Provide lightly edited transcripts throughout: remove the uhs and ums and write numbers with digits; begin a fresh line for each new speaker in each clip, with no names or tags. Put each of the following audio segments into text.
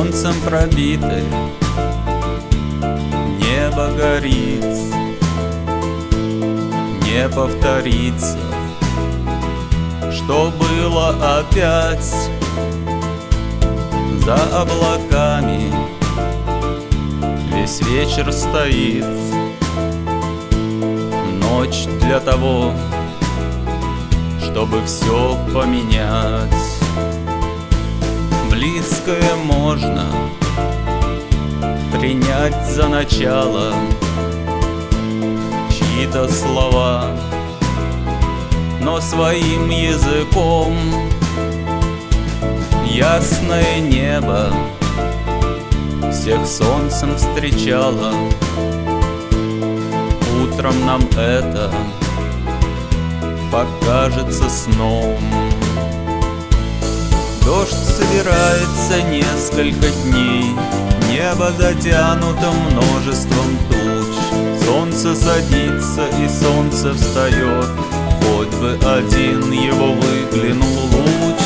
солнцем пробиты, небо горит, не повторится, что было опять. За облаками весь вечер стоит, ночь для того, чтобы все поменять. Близкое можно принять за начало, чьи-то слова, но своим языком. Ясное небо всех солнцем встречало, утром нам это покажется сном. Дождь собирается несколько дней, небо затянуто множеством туч. Солнце садится и солнце встает, хоть бы один его выглянул луч.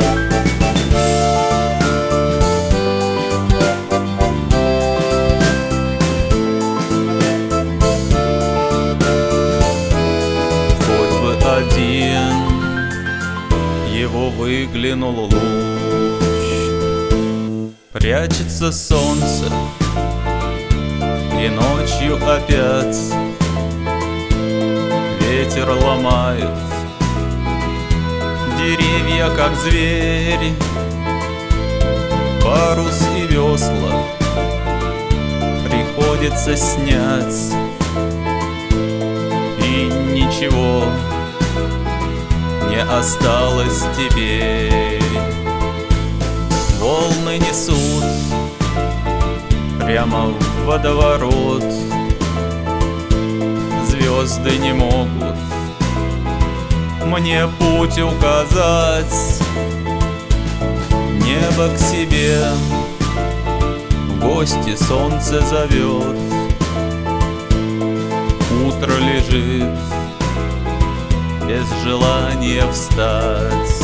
Хоть бы один его выглянул луч. Прячется солнце, и ночью опять ветер ломает деревья, как зверь. Парус и весла приходится снять, и ничего не осталось теперь. Волны несут прямо в водоворот, звезды не могут мне путь указать. Небо к себе в гости солнце зовет, утро лежит без желания встать.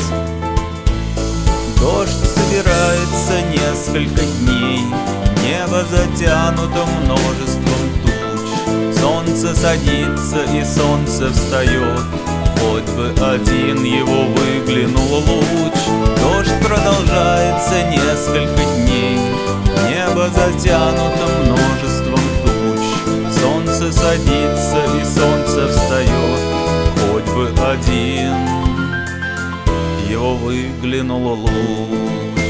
Дождь собирается несколько дней, небо затянуто множеством туч. Солнце садится и солнце встает, хоть бы один его выглянул луч. Дождь продолжается несколько дней, небо затянуто множеством туч. Солнце садится и солнце встает, хоть бы один его выглянул луч.